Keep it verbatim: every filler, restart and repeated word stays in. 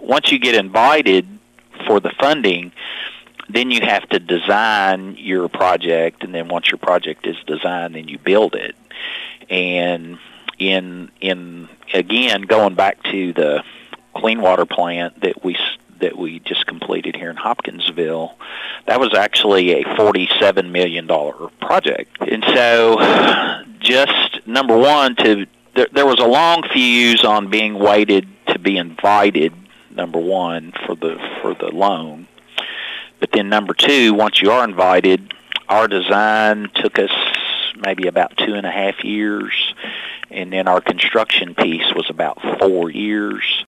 once you get invited for the funding, then you have to design your project, and then once your project is designed, then you build it. And in in again, going back to the clean water plant that we that we just completed here in Hopkinsville, that was actually a forty-seven million dollars project. And so just number one, to there, there was a long fuse on being waited to be invited, number one, for the for the loan. But then number two, once you are invited, our design took us maybe about two and a half years, and then our construction piece was about four years.